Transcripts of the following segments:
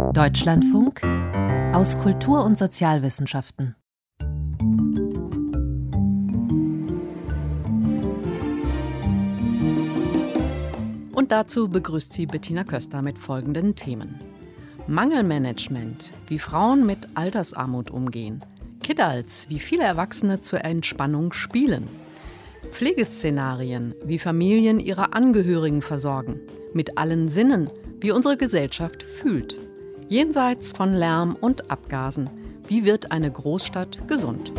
Deutschlandfunk aus Kultur- und Sozialwissenschaften. Und dazu begrüßt sie Bettina Köster mit folgenden Themen. Mangelmanagement, wie Frauen mit Altersarmut umgehen. Kidults, wie viele Erwachsene zur Entspannung spielen. Pflegeszenarien, wie Familien ihre Angehörigen versorgen. Mit allen Sinnen, wie unsere Gesellschaft fühlt. Jenseits von Lärm und Abgasen, wie wird eine Großstadt gesund?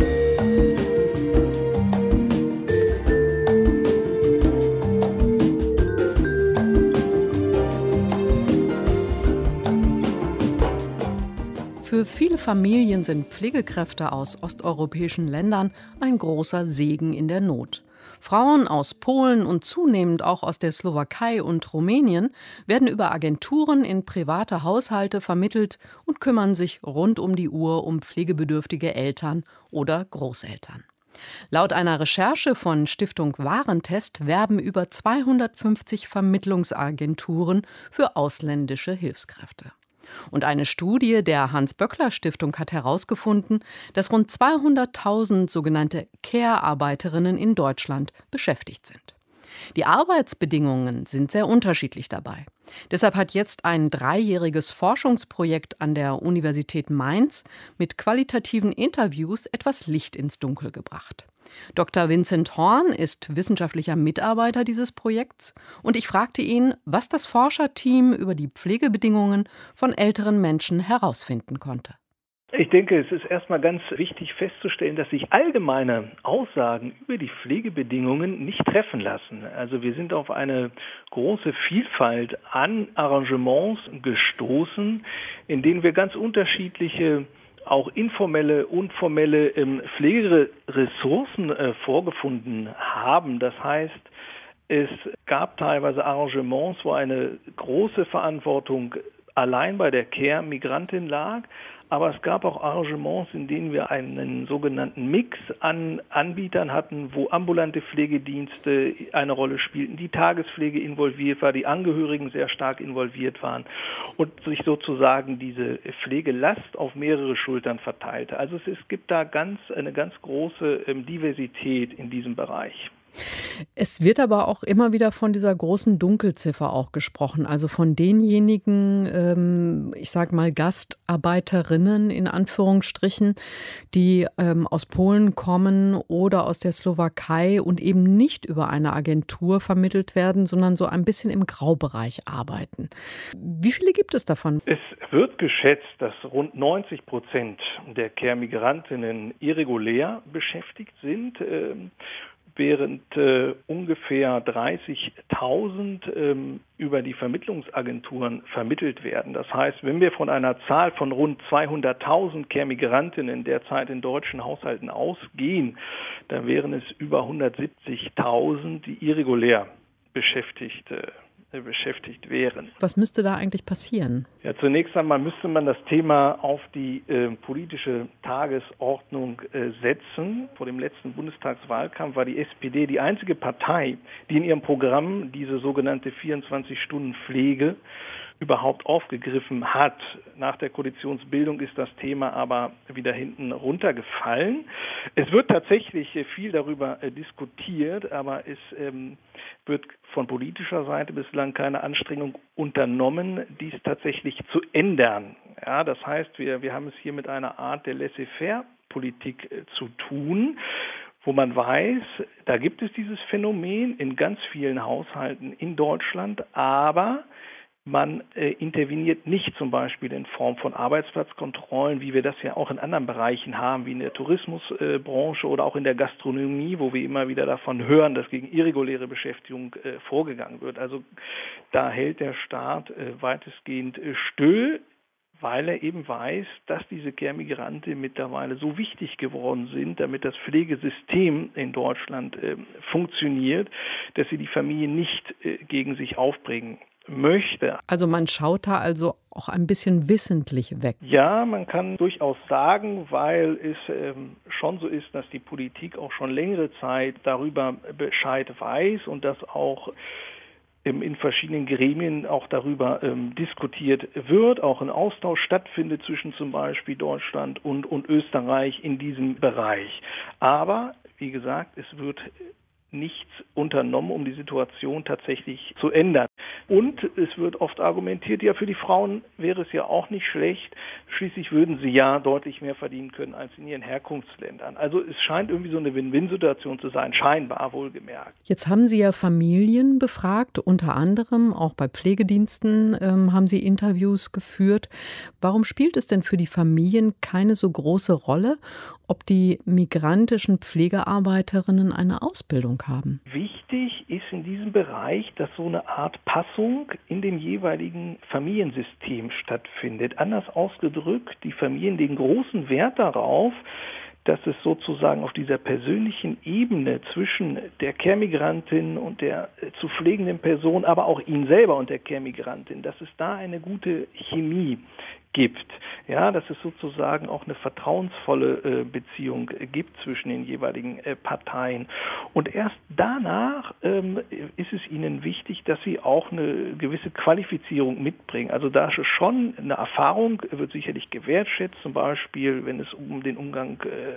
Für viele Familien sind Pflegekräfte aus osteuropäischen Ländern ein großer Segen in der Not. Frauen aus Polen und zunehmend auch aus der Slowakei und Rumänien werden über Agenturen in private Haushalte vermittelt und kümmern sich rund um die Uhr um pflegebedürftige Eltern oder Großeltern. Laut einer Recherche von Stiftung Warentest werben über 250 Vermittlungsagenturen für ausländische Hilfskräfte. Und eine Studie der Hans-Böckler-Stiftung hat herausgefunden, dass rund 200.000 sogenannte Care-Arbeiterinnen in Deutschland beschäftigt sind. Die Arbeitsbedingungen sind sehr unterschiedlich dabei. Deshalb hat jetzt ein 3-jähriges Forschungsprojekt an der Universität Mainz mit qualitativen Interviews etwas Licht ins Dunkel gebracht. Dr. Vincent Horn ist wissenschaftlicher Mitarbeiter dieses Projekts und ich fragte ihn, was das Forscherteam über die Pflegebedingungen von älteren Menschen herausfinden konnte. Ich denke, es ist erstmal ganz wichtig festzustellen, dass sich allgemeine Aussagen über die Pflegebedingungen nicht treffen lassen. Also wir sind auf eine große Vielfalt an Arrangements gestoßen, in denen wir ganz unterschiedliche auch informelle und formelle Pflegeressourcen vorgefunden haben. Das heißt, es gab teilweise Arrangements, wo eine große Verantwortung allein bei der Care-Migrantin lag, aber es gab auch Arrangements, in denen wir einen sogenannten Mix an Anbietern hatten, wo ambulante Pflegedienste eine Rolle spielten, die Tagespflege involviert war, die Angehörigen sehr stark involviert waren und sich sozusagen diese Pflegelast auf mehrere Schultern verteilte. Also es gibt da eine ganz große Diversität in diesem Bereich. Es wird aber auch immer wieder von dieser großen Dunkelziffer auch gesprochen, also von denjenigen, ich sag mal Gastarbeiterinnen in Anführungsstrichen, die aus Polen kommen oder aus der Slowakei und eben nicht über eine Agentur vermittelt werden, sondern so ein bisschen im Graubereich arbeiten. Wie viele gibt es davon? Es wird geschätzt, dass rund 90% der Care-Migrantinnen irregulär beschäftigt sind, während ungefähr 30.000 über die Vermittlungsagenturen vermittelt werden. Das heißt, wenn wir von einer Zahl von rund 200.000 Care-Migrantinnen derzeit in deutschen Haushalten ausgehen, dann wären es über 170.000, die irregulär beschäftigt wären. Was müsste da eigentlich passieren? Ja, zunächst einmal müsste man das Thema auf die politische Tagesordnung setzen. Vor dem letzten Bundestagswahlkampf war die SPD die einzige Partei, die in ihrem Programm diese sogenannte 24-Stunden-Pflege überhaupt aufgegriffen hat. Nach der Koalitionsbildung ist das Thema aber wieder hinten runtergefallen. Es wird tatsächlich viel darüber diskutiert, aber es wird von politischer Seite bislang keine Anstrengung unternommen, dies tatsächlich zu ändern. Ja, das heißt, wir haben es hier mit einer Art der Laissez-faire-Politik zu tun, wo man weiß, da gibt es dieses Phänomen in ganz vielen Haushalten in Deutschland, aber man interveniert nicht zum Beispiel in Form von Arbeitsplatzkontrollen, wie wir das ja auch in anderen Bereichen haben, wie in der Tourismusbranche oder auch in der Gastronomie, wo wir immer wieder davon hören, dass gegen irreguläre Beschäftigung vorgegangen wird. Also da hält der Staat weitestgehend still, weil er eben weiß, dass diese Care-Migranten mittlerweile so wichtig geworden sind, damit das Pflegesystem in Deutschland funktioniert, dass sie die Familie nicht gegen sich aufbringen möchte. Also man schaut da also auch ein bisschen wissentlich weg. Ja, man kann durchaus sagen, weil es schon so ist, dass die Politik auch schon längere Zeit darüber Bescheid weiß und dass auch in verschiedenen Gremien auch darüber diskutiert wird, auch ein Austausch stattfindet zwischen zum Beispiel Deutschland und Österreich in diesem Bereich. Aber, wie gesagt, es wird nichts unternommen, um die Situation tatsächlich zu ändern. Und es wird oft argumentiert, ja, für die Frauen wäre es ja auch nicht schlecht, schließlich würden sie ja deutlich mehr verdienen können als in ihren Herkunftsländern. Also es scheint irgendwie so eine Win-Win-Situation zu sein, scheinbar wohlgemerkt. Jetzt haben Sie ja Familien befragt, unter anderem auch bei Pflegediensten haben Sie Interviews geführt. Warum spielt es denn für die Familien keine so große Rolle, ob die migrantischen Pflegearbeiterinnen eine Ausbildung haben? Wichtig ist in diesem Bereich, dass so eine Art Passung in dem jeweiligen Familiensystem stattfindet. Anders ausgedrückt, die Familien legen großen Wert darauf, dass es sozusagen auf dieser persönlichen Ebene zwischen der Care-Migrantin und der zu pflegenden Person, aber auch ihnen selber und der Care-Migrantin, dass es da eine gute Chemie gibt. Ja, dass es sozusagen auch eine vertrauensvolle Beziehung gibt zwischen den jeweiligen Parteien. Und erst danach ist es ihnen wichtig, dass sie auch eine gewisse Qualifizierung mitbringen. Also da schon eine Erfahrung wird sicherlich gewertschätzt, zum Beispiel, wenn es um den Umgang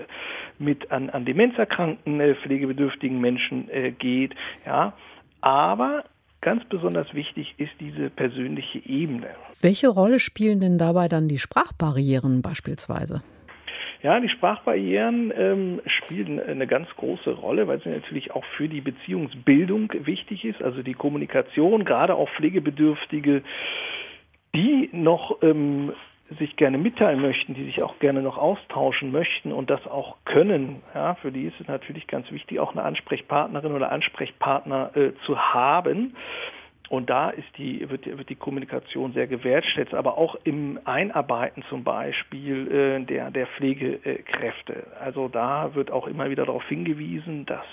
mit an Demenz erkrankten, pflegebedürftigen Menschen geht. Ja, aber ganz besonders wichtig ist diese persönliche Ebene. Welche Rolle spielen denn dabei dann die Sprachbarrieren beispielsweise? Ja, die Sprachbarrieren spielen eine ganz große Rolle, weil sie natürlich auch für die Beziehungsbildung wichtig ist, also die Kommunikation, gerade auch Pflegebedürftige, die noch sich gerne mitteilen möchten, die sich auch gerne noch austauschen möchten und das auch können. Ja, für die ist es natürlich ganz wichtig, auch eine Ansprechpartnerin oder Ansprechpartner zu haben. Und da wird die Kommunikation sehr gewertschätzt, aber auch im Einarbeiten zum Beispiel der Pflegekräfte. Also da wird auch immer wieder darauf hingewiesen, dass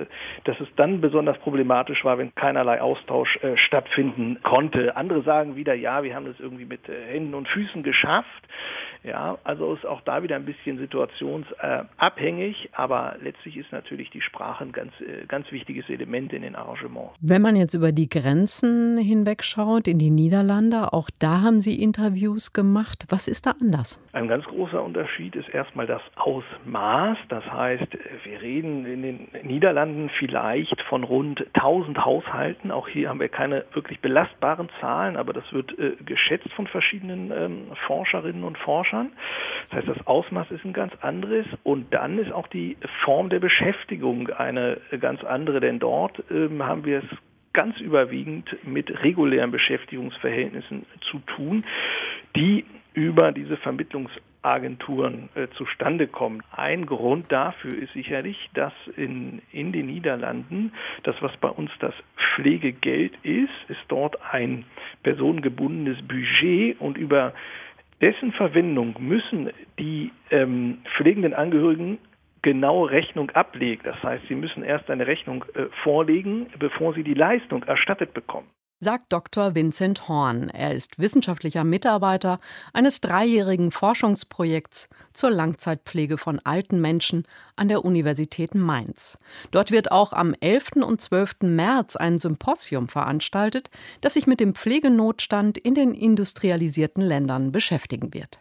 es dann besonders problematisch war, wenn keinerlei Austausch stattfinden konnte. Andere sagen wieder, ja, wir haben das irgendwie mit Händen und Füßen geschafft. Ja, also ist auch da wieder ein bisschen situationsabhängig, aber letztlich ist natürlich die Sprache ein ganz wichtiges Element in den Arrangements. Wenn man jetzt über die Grenzen hinwegschaut, in die Niederlande, auch da haben Sie Interviews gemacht. Was ist da anders? Ein ganz großer Unterschied ist erstmal das Ausmaß. Das heißt, wir reden in den Niederlanden vielleicht von rund 1000 Haushalten. Auch hier haben wir keine wirklich belastbaren Zahlen, aber das wird geschätzt von verschiedenen Forscherinnen und Forschern. Das heißt, das Ausmaß ist ein ganz anderes und dann ist auch die Form der Beschäftigung eine ganz andere, denn dort haben wir es ganz überwiegend mit regulären Beschäftigungsverhältnissen zu tun, die über diese Vermittlungsagenturen zustande kommen. Ein Grund dafür ist sicherlich, dass in den Niederlanden das, was bei uns das Pflegegeld ist dort ein personengebundenes Budget und über dessen Verwendung müssen die pflegenden Angehörigen genaue Rechnung ablegen. Das heißt, sie müssen erst eine Rechnung vorlegen, bevor sie die Leistung erstattet bekommen. Sagt Dr. Vincent Horn. Er ist wissenschaftlicher Mitarbeiter eines 3-jährigen Forschungsprojekts zur Langzeitpflege von alten Menschen an der Universität Mainz. Dort wird auch am 11. und 12. März ein Symposium veranstaltet, das sich mit dem Pflegenotstand in den industrialisierten Ländern beschäftigen wird.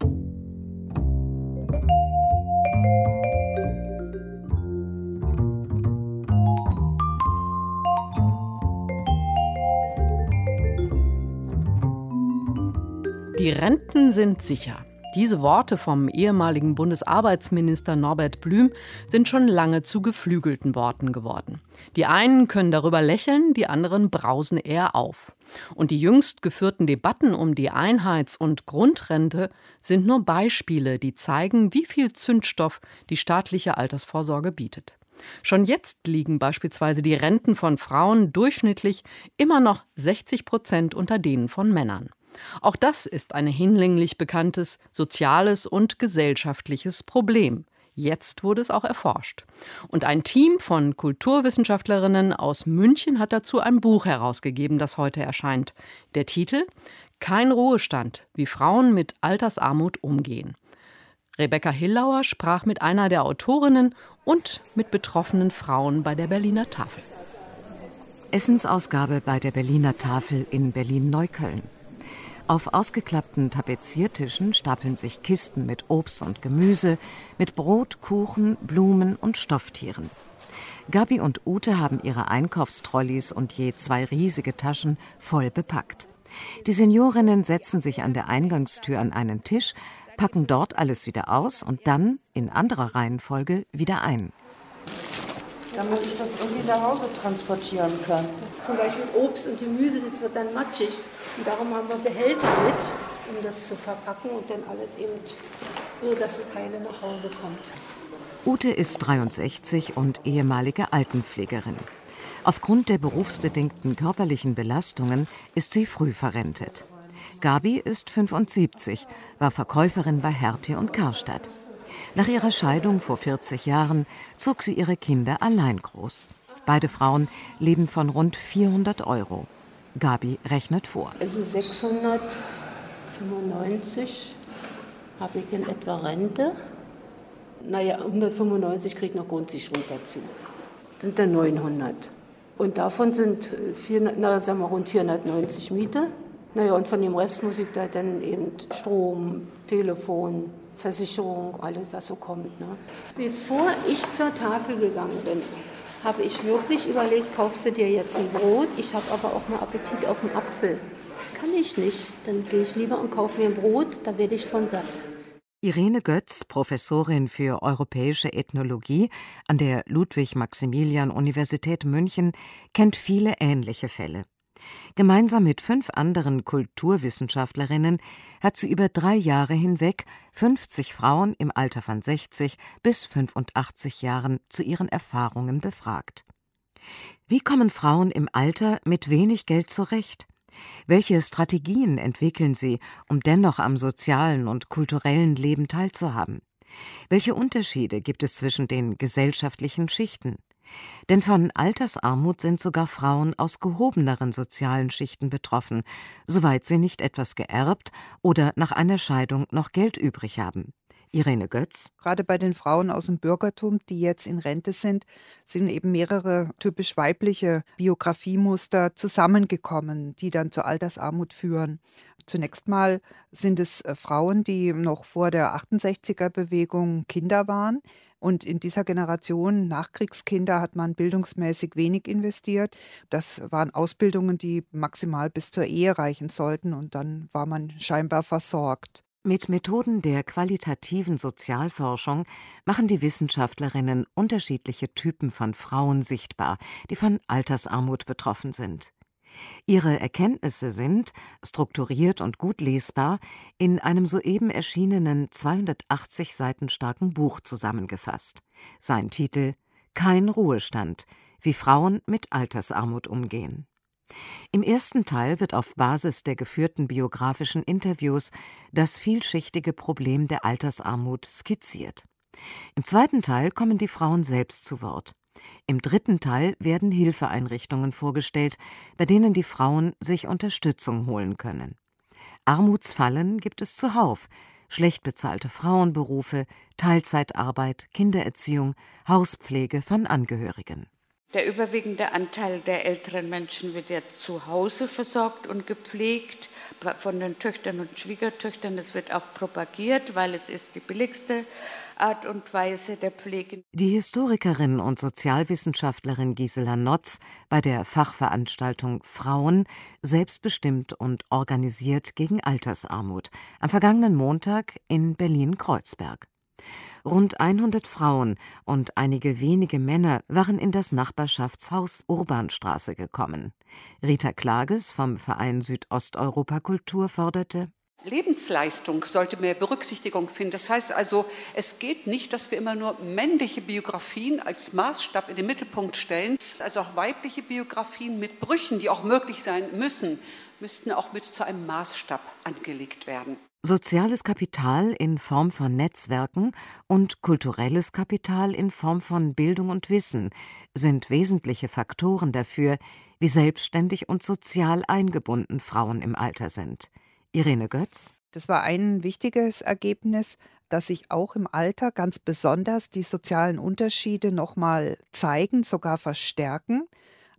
Die Renten sind sicher. Diese Worte vom ehemaligen Bundesarbeitsminister Norbert Blüm sind schon lange zu geflügelten Worten geworden. Die einen können darüber lächeln, die anderen brausen eher auf. Und die jüngst geführten Debatten um die Einheits- und Grundrente sind nur Beispiele, die zeigen, wie viel Zündstoff die staatliche Altersvorsorge bietet. Schon jetzt liegen beispielsweise die Renten von Frauen durchschnittlich immer noch 60% unter denen von Männern. Auch das ist ein hinlänglich bekanntes soziales und gesellschaftliches Problem. Jetzt wurde es auch erforscht. Und ein Team von Kulturwissenschaftlerinnen aus München hat dazu ein Buch herausgegeben, das heute erscheint. Der Titel: Kein Ruhestand, wie Frauen mit Altersarmut umgehen. Rebecca Hillauer sprach mit einer der Autorinnen und mit betroffenen Frauen bei der Berliner Tafel. Essensausgabe bei der Berliner Tafel in Berlin-Neukölln. Auf ausgeklappten Tapeziertischen stapeln sich Kisten mit Obst und Gemüse, mit Brot, Kuchen, Blumen und Stofftieren. Gabi und Ute haben ihre Einkaufstrolleys und je 2 riesige Taschen voll bepackt. Die Seniorinnen setzen sich an der Eingangstür an einen Tisch, packen dort alles wieder aus und dann, in anderer Reihenfolge, wieder ein. Damit ich das irgendwie nach Hause transportieren kann. Zum Beispiel Obst und Gemüse, das wird dann matschig. Und darum haben wir Behälter mit, um das zu verpacken und dann alles eben so, dass das heile nach Hause kommt. Ute ist 63 und ehemalige Altenpflegerin. Aufgrund der berufsbedingten körperlichen Belastungen ist sie früh verrentet. Gabi ist 75, war Verkäuferin bei Hertie und Karstadt. Nach ihrer Scheidung vor 40 Jahren zog sie ihre Kinder allein groß. Beide Frauen leben von rund 400 €. Gabi rechnet vor. Also 695 habe ich in etwa Rente. 195 kriege ich noch Grundsicherung dazu. Das sind dann 900. Und davon sind rund 490 Miete. Und von dem Rest muss ich da dann eben Strom, Telefon, Versicherung, alles, was so kommt. Ne? Bevor ich zur Tafel gegangen bin, habe ich wirklich überlegt, kaufst du dir jetzt ein Brot? Ich habe aber auch mal Appetit auf einen Apfel. Kann ich nicht. Dann gehe ich lieber und kaufe mir ein Brot, da werde ich von satt. Irene Götz, Professorin für europäische Ethnologie an der Ludwig-Maximilian-Universität München, kennt viele ähnliche Fälle. Gemeinsam mit 5 anderen Kulturwissenschaftlerinnen hat sie über 3 Jahre hinweg 50 Frauen im Alter von 60 bis 85 Jahren zu ihren Erfahrungen befragt. Wie kommen Frauen im Alter mit wenig Geld zurecht? Welche Strategien entwickeln sie, um dennoch am sozialen und kulturellen Leben teilzuhaben? Welche Unterschiede gibt es zwischen den gesellschaftlichen Schichten? Denn von Altersarmut sind sogar Frauen aus gehobeneren sozialen Schichten betroffen, soweit sie nicht etwas geerbt oder nach einer Scheidung noch Geld übrig haben. Irene Götz. Gerade bei den Frauen aus dem Bürgertum, die jetzt in Rente sind eben mehrere typisch weibliche Biografiemuster zusammengekommen, die dann zur Altersarmut führen. Zunächst mal sind es Frauen, die noch vor der 68er-Bewegung Kinder waren. Und in dieser Generation Nachkriegskinder hat man bildungsmäßig wenig investiert. Das waren Ausbildungen, die maximal bis zur Ehe reichen sollten. Und dann war man scheinbar versorgt. Mit Methoden der qualitativen Sozialforschung machen die Wissenschaftlerinnen unterschiedliche Typen von Frauen sichtbar, die von Altersarmut betroffen sind. Ihre Erkenntnisse sind, strukturiert und gut lesbar, in einem soeben erschienenen 280 Seiten starken Buch zusammengefasst. Sein Titel: Kein Ruhestand – Wie Frauen mit Altersarmut umgehen. Im ersten Teil wird auf Basis der geführten biografischen Interviews das vielschichtige Problem der Altersarmut skizziert. Im zweiten Teil kommen die Frauen selbst zu Wort. Im dritten Teil werden Hilfeeinrichtungen vorgestellt, bei denen die Frauen sich Unterstützung holen können. Armutsfallen gibt es zuhauf: schlecht bezahlte Frauenberufe, Teilzeitarbeit, Kindererziehung, Hauspflege von Angehörigen. Der überwiegende Anteil der älteren Menschen wird jetzt zu Hause versorgt und gepflegt von den Töchtern und Schwiegertöchtern. Das wird auch propagiert, weil es ist die billigste Art und Weise der Pflege. Die Historikerin und Sozialwissenschaftlerin Gisela Notz bei der Fachveranstaltung Frauen – selbstbestimmt und organisiert gegen Altersarmut am vergangenen Montag in Berlin-Kreuzberg. Rund 100 Frauen und einige wenige Männer waren in das Nachbarschaftshaus Urbanstraße gekommen. Rita Klages vom Verein Südosteuropa Kultur forderte: Lebensleistung sollte mehr Berücksichtigung finden. Das heißt also, es geht nicht, dass wir immer nur männliche Biografien als Maßstab in den Mittelpunkt stellen. Also auch weibliche Biografien mit Brüchen, die auch möglich sein müssen, müssten auch mit zu einem Maßstab angelegt werden. Soziales Kapital in Form von Netzwerken und kulturelles Kapital in Form von Bildung und Wissen sind wesentliche Faktoren dafür, wie selbstständig und sozial eingebunden Frauen im Alter sind. Irene Götz. Das war ein wichtiges Ergebnis, dass sich auch im Alter ganz besonders die sozialen Unterschiede nochmal zeigen, sogar verstärken.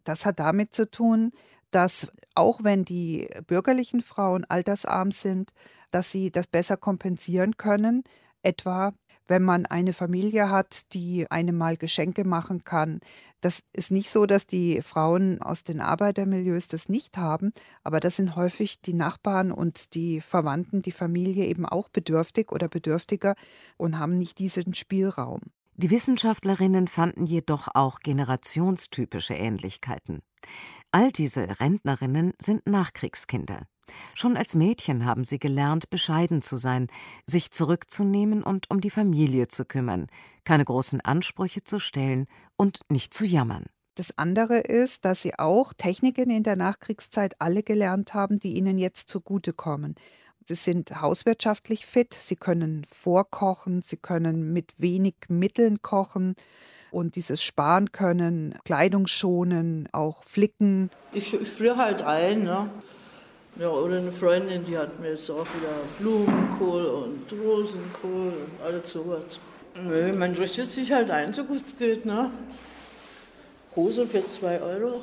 Das hat damit zu tun, dass auch wenn die bürgerlichen Frauen altersarm sind, dass sie das besser kompensieren können, etwa wenn man eine Familie hat, die einem mal Geschenke machen kann. Das ist nicht so, dass die Frauen aus den Arbeitermilieus das nicht haben, aber das sind häufig die Nachbarn und die Verwandten, die Familie eben auch bedürftig oder bedürftiger und haben nicht diesen Spielraum. Die Wissenschaftlerinnen fanden jedoch auch generationstypische Ähnlichkeiten. All diese Rentnerinnen sind Nachkriegskinder. Schon als Mädchen haben sie gelernt, bescheiden zu sein, sich zurückzunehmen und um die Familie zu kümmern, keine großen Ansprüche zu stellen und nicht zu jammern. Das andere ist, dass sie auch Techniken in der Nachkriegszeit alle gelernt haben, die ihnen jetzt zugutekommen. Sie sind hauswirtschaftlich fit, sie können vorkochen, sie können mit wenig Mitteln kochen und dieses Sparen können, Kleidung schonen, auch flicken. Ich friere halt ein, ne? Ja, oder eine Freundin, die hat mir jetzt auch wieder Blumenkohl und Rosenkohl und alles sowas. Nö, man richtet sich halt ein, so gut es geht, ne? Hose für 2 €.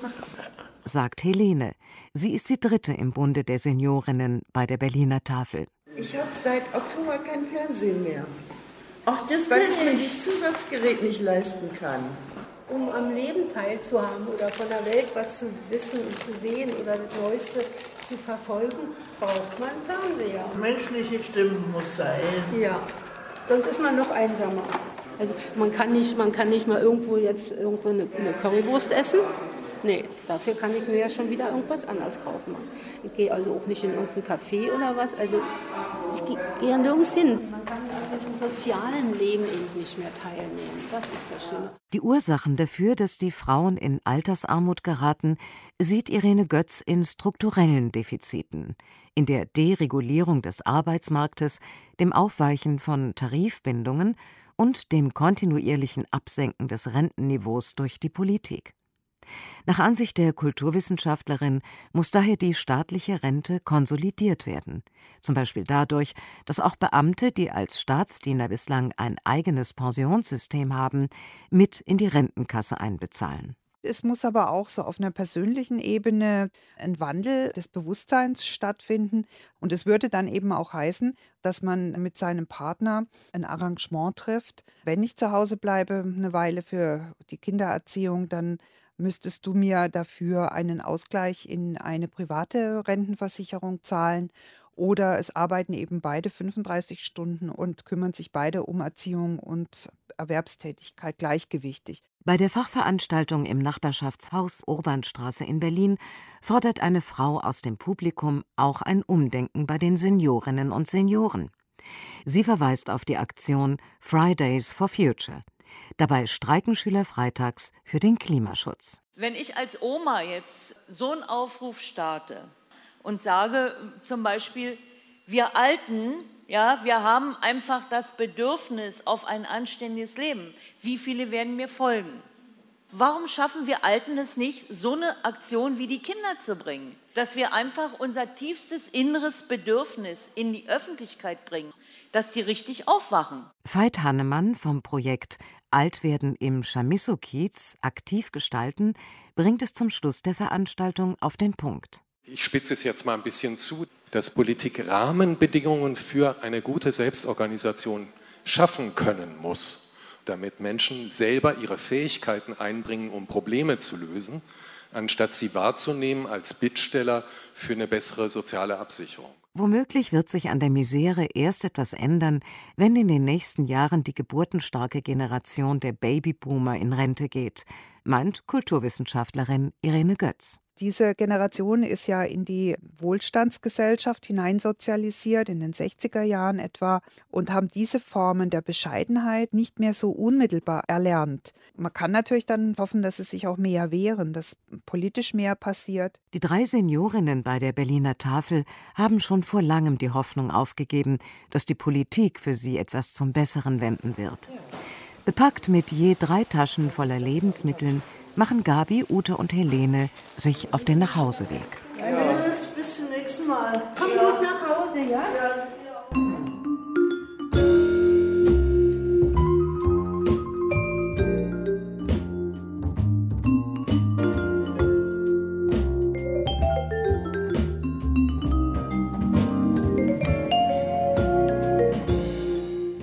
Sagt Helene. Sie ist die dritte im Bunde der Seniorinnen bei der Berliner Tafel. Ich habe seit Oktober kein Fernsehen mehr. Ach, das weil ich mir dieses Zusatzgerät nicht leisten kann. Um am Leben teilzuhaben oder von der Welt was zu wissen und zu sehen oder das Neueste zu verfolgen, braucht man Fernseher. Menschliche Stimme muss sein. Ja, sonst ist man noch einsamer. Also man kann nicht mal irgendwo eine Currywurst essen. Nee, dafür kann ich mir ja schon wieder irgendwas anderes kaufen. Ich gehe also auch nicht in irgendein Café oder was. Also ich gehe ja nirgends hin. Man kann an diesem sozialen Leben eben nicht mehr teilnehmen. Das ist das Schlimme. Die Ursachen dafür, dass die Frauen in Altersarmut geraten, sieht Irene Götz in strukturellen Defiziten, in der Deregulierung des Arbeitsmarktes, dem Aufweichen von Tarifbindungen und dem kontinuierlichen Absenken des Rentenniveaus durch die Politik. Nach Ansicht der Kulturwissenschaftlerin muss daher die staatliche Rente konsolidiert werden, zum Beispiel dadurch, dass auch Beamte, die als Staatsdiener bislang ein eigenes Pensionssystem haben, mit in die Rentenkasse einbezahlen. Es muss aber auch so auf einer persönlichen Ebene ein Wandel des Bewusstseins stattfinden. Und es würde dann eben auch heißen, dass man mit seinem Partner ein Arrangement trifft. Wenn ich zu Hause bleibe, eine Weile für die Kindererziehung, dann müsstest du mir dafür einen Ausgleich in eine private Rentenversicherung zahlen. Oder es arbeiten eben beide 35 Stunden und kümmern sich beide um Erziehung und Erwerbstätigkeit gleichgewichtig. Bei der Fachveranstaltung im Nachbarschaftshaus Urbanstraße in Berlin fordert eine Frau aus dem Publikum auch ein Umdenken bei den Seniorinnen und Senioren. Sie verweist auf die Aktion Fridays for Future. Dabei streiken Schüler freitags für den Klimaschutz. Wenn ich als Oma jetzt so einen Aufruf starte und sage zum Beispiel, wir Alten, ja, wir haben einfach das Bedürfnis auf ein anständiges Leben. Wie viele werden mir folgen? Warum schaffen wir Alten es nicht, so eine Aktion wie die Kinder zu bringen? Dass wir einfach unser tiefstes inneres Bedürfnis in die Öffentlichkeit bringen, dass sie richtig aufwachen. Veit Hannemann vom Projekt Altwerden im Chamisso-Kiez aktiv gestalten, bringt es zum Schluss der Veranstaltung auf den Punkt. Ich spitze es jetzt mal ein bisschen zu, dass Politik Rahmenbedingungen für eine gute Selbstorganisation schaffen können muss, damit Menschen selber ihre Fähigkeiten einbringen, um Probleme zu lösen, anstatt sie wahrzunehmen als Bittsteller für eine bessere soziale Absicherung. Womöglich wird sich an der Misere erst etwas ändern, wenn in den nächsten Jahren die geburtenstarke Generation der Babyboomer in Rente geht, meint Kulturwissenschaftlerin Irene Götz. Diese Generation ist ja in die Wohlstandsgesellschaft hineinsozialisiert, in den 60er Jahren etwa, und haben diese Formen der Bescheidenheit nicht mehr so unmittelbar erlernt. Man kann natürlich dann hoffen, dass es sich auch mehr wehren, dass politisch mehr passiert. Die 3 Seniorinnen bei der Berliner Tafel haben schon vor langem die Hoffnung aufgegeben, dass die Politik für sie etwas zum Besseren wenden wird. Bepackt mit je 3 Taschen voller Lebensmitteln machen Gabi, Ute und Helene sich auf den Nachhauseweg. Ja. Bis zum nächsten Mal. Komm gut nach Hause, ja?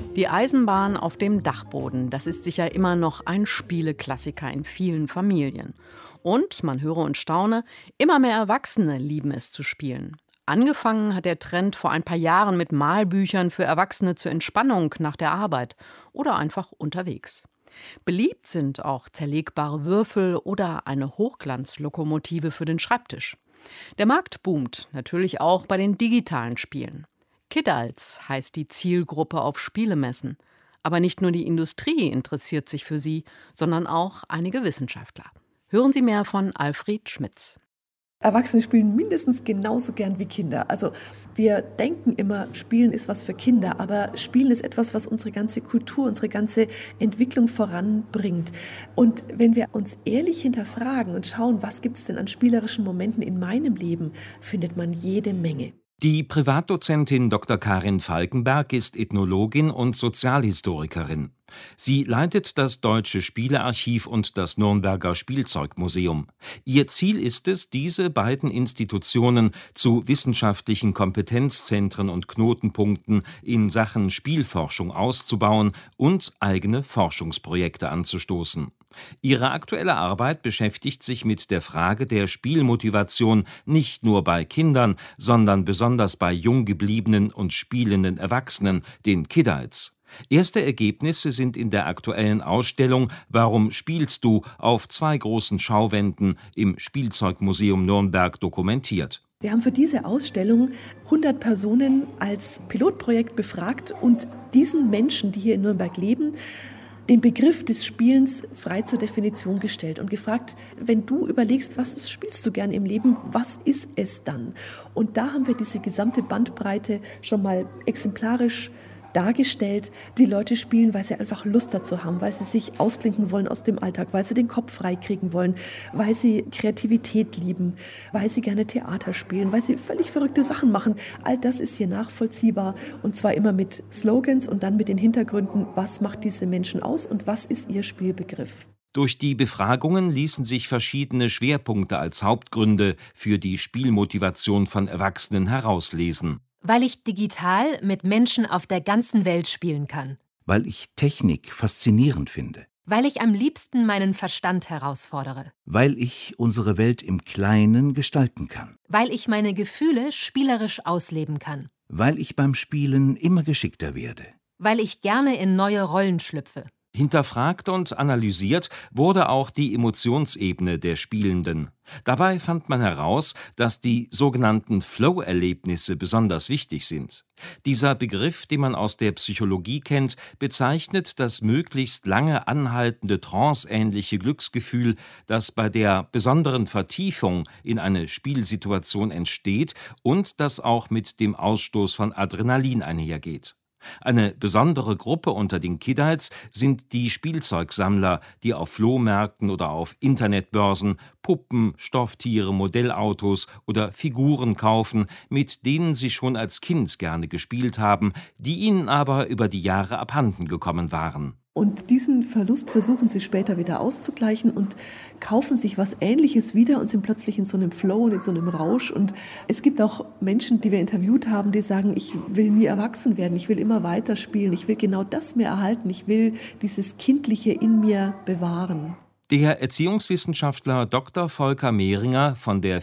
Die Eisenbahn auf dem Dachboden, das ist sicher immer noch ein Spieleklassiker in vielen Familien. Und, man höre und staune, immer mehr Erwachsene lieben es zu spielen. Angefangen hat der Trend vor ein paar Jahren mit Malbüchern für Erwachsene zur Entspannung nach der Arbeit oder einfach unterwegs. Beliebt sind auch zerlegbare Würfel oder eine Hochglanzlokomotive für den Schreibtisch. Der Markt boomt, natürlich auch bei den digitalen Spielen. Kidults heißt die Zielgruppe auf Spielemessen. Aber nicht nur die Industrie interessiert sich für sie, sondern auch einige Wissenschaftler. Hören Sie mehr von Alfred Schmitz. Erwachsene spielen mindestens genauso gern wie Kinder. Also wir denken immer, Spielen ist was für Kinder, aber Spielen ist etwas, was unsere ganze Kultur, unsere ganze Entwicklung voranbringt. Und wenn wir uns ehrlich hinterfragen und schauen, was gibt es denn an spielerischen Momenten in meinem Leben, findet man jede Menge. Die Privatdozentin Dr. Karin Falkenberg ist Ethnologin und Sozialhistorikerin. Sie leitet das Deutsche Spielearchiv und das Nürnberger Spielzeugmuseum. Ihr Ziel ist es, diese beiden Institutionen zu wissenschaftlichen Kompetenzzentren und Knotenpunkten in Sachen Spielforschung auszubauen und eigene Forschungsprojekte anzustoßen. Ihre aktuelle Arbeit beschäftigt sich mit der Frage der Spielmotivation nicht nur bei Kindern, sondern besonders bei jung gebliebenen und spielenden Erwachsenen, den Kidults. Erste Ergebnisse sind in der aktuellen Ausstellung »Warum spielst du?« auf 2 großen Schauwänden im Spielzeugmuseum Nürnberg dokumentiert. Wir haben für diese Ausstellung 100 Personen als Pilotprojekt befragt und diesen Menschen, die hier in Nürnberg leben, den Begriff des Spielens frei zur Definition gestellt und gefragt, wenn du überlegst, was spielst du gern im Leben, was ist es dann? Und da haben wir diese gesamte Bandbreite schon mal exemplarisch dargestellt. Die Leute spielen, weil sie einfach Lust dazu haben, weil sie sich ausklinken wollen aus dem Alltag, weil sie den Kopf freikriegen wollen, weil sie Kreativität lieben, weil sie gerne Theater spielen, weil sie völlig verrückte Sachen machen. All das ist hier nachvollziehbar und zwar immer mit Slogans und dann mit den Hintergründen, was macht diese Menschen aus und was ist ihr Spielbegriff. Durch die Befragungen ließen sich verschiedene Schwerpunkte als Hauptgründe für die Spielmotivation von Erwachsenen herauslesen. Weil ich digital mit Menschen auf der ganzen Welt spielen kann. Weil ich Technik faszinierend finde. Weil ich am liebsten meinen Verstand herausfordere. Weil ich unsere Welt im Kleinen gestalten kann. Weil ich meine Gefühle spielerisch ausleben kann. Weil ich beim Spielen immer geschickter werde. Weil ich gerne in neue Rollen schlüpfe. Hinterfragt und analysiert wurde auch die Emotionsebene der Spielenden. Dabei fand man heraus, dass die sogenannten Flow-Erlebnisse besonders wichtig sind. Dieser Begriff, den man aus der Psychologie kennt, bezeichnet das möglichst lange anhaltende tranceähnliche Glücksgefühl, das bei der besonderen Vertiefung in eine Spielsituation entsteht und das auch mit dem Ausstoß von Adrenalin einhergeht. Eine besondere Gruppe unter den Kidults sind die Spielzeugsammler, die auf Flohmärkten oder auf Internetbörsen Puppen, Stofftiere, Modellautos oder Figuren kaufen, mit denen sie schon als Kind gerne gespielt haben, die ihnen aber über die Jahre abhanden gekommen waren. Und diesen Verlust versuchen sie später wieder auszugleichen und kaufen sich was Ähnliches wieder und sind plötzlich in so einem Flow und in so einem Rausch. Und es gibt auch Menschen, die wir interviewt haben, die sagen, ich will nie erwachsen werden, ich will immer weiter spielen, ich will genau das mehr erhalten, ich will dieses Kindliche in mir bewahren. Der Erziehungswissenschaftler Dr. Volker Mehringer von der